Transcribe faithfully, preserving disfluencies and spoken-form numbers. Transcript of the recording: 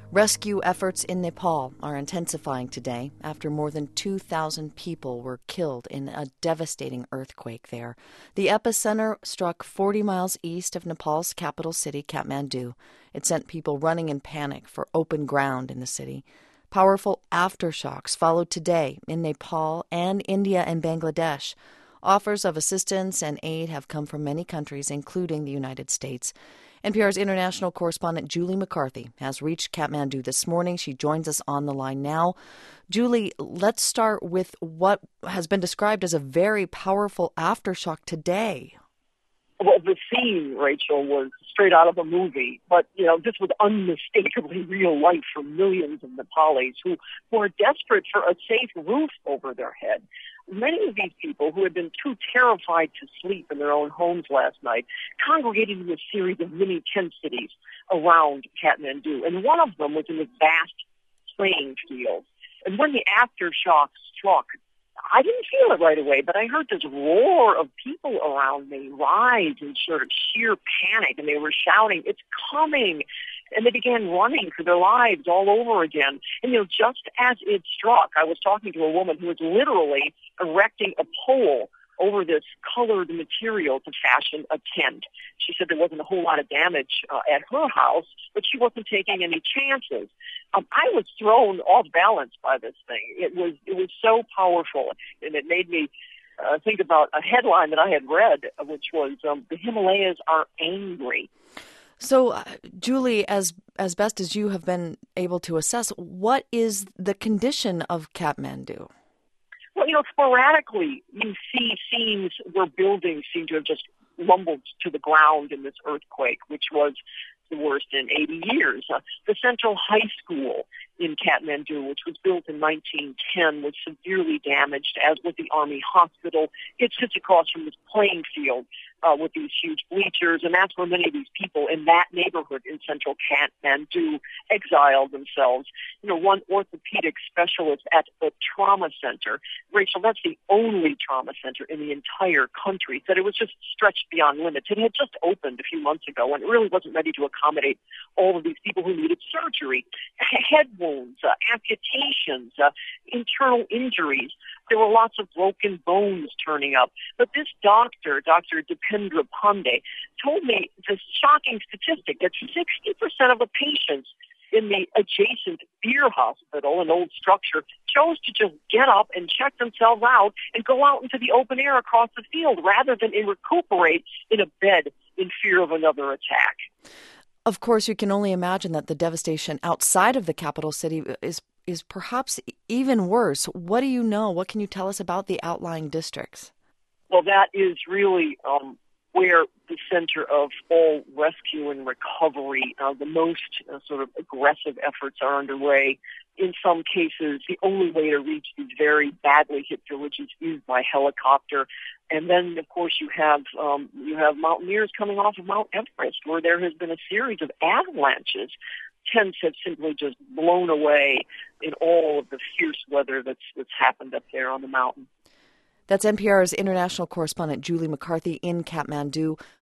Rescue efforts in Nepal are intensifying today after more than two thousand people were killed in a devastating earthquake there. The epicenter struck forty miles east of Nepal's capital city, Kathmandu. It sent people running in panic for open ground in the city. Powerful aftershocks followed today in Nepal and India and Bangladesh. Offers of assistance and aid have come from many countries, including the United States. N P R's international correspondent Julie McCarthy has reached Kathmandu this morning. She joins us on the line now. Julie, let's start with what has been described as a very powerful aftershock today. Well, the scene, Rachel, was straight out of a movie, but, you know, this was unmistakably real life for millions of Nepalis who were desperate for a safe roof over their head. Many of these people who had been too terrified to sleep in their own homes last night congregated in a series of mini tent cities around Kathmandu, and one of them was in this vast playing field. And when the aftershock struck, I didn't feel it right away, but I heard this roar of people around me rise in sort of sheer panic, and they were shouting, "It's coming!" And they began running for their lives all over again. And, you know, just as it struck, I was talking to a woman who was literally erecting a pole over this colored material to fashion a tent. She said there wasn't a whole lot of damage uh, at her house, but she wasn't taking any chances. Um, I was thrown off balance by this thing. It was it was so powerful, and it made me uh, think about a headline that I had read, which was um, "The Himalayas are angry." So, uh, Julie, as as best as you have been able to assess, what is the condition of Kathmandu? Well, you know, sporadically you see scenes where buildings seem to have just rumbled to the ground in this earthquake, which was the worst in eighty years. Uh, the Central High School in Kathmandu, which was built in nineteen ten, was severely damaged, as was the Army Hospital. It sits across from this playing field uh, with these huge bleachers, and that's where many of these people in that neighborhood in central Kathmandu exiled themselves. You know, one orthopedic specialist at the trauma center, Rachel, that's the only trauma center in the entire country, said it was just stretched beyond limits. It had just opened a few months ago, and it really wasn't ready to accommodate all of these people who needed surgery, head wounds, uh, amputations, uh, internal injuries. There were lots of broken bones turning up. But this doctor, Doctor Dipendra Pandey, told me this shocking statistic that sixty percent of the patients in the adjacent beer hospital, an old structure, chose to just get up and check themselves out and go out into the open air across the field rather than in recuperate in a bed in fear of another attack. Of course, you can only imagine that the devastation outside of the capital city is is perhaps even worse. What do you know? What can you tell us about the outlying districts? Well, that is really um, where the center of all rescue and recovery, uh, the most uh, sort of aggressive efforts are underway. In some cases, the only way to reach these very badly hit villages is by helicopter. And then, of course, you have um, you have mountaineers coming off of Mount Everest, where there has been a series of avalanches. Tents have simply just blown away in all of the fierce weather that's that's happened up there on the mountain. That's N P R's international correspondent Julie McCarthy in Kathmandu.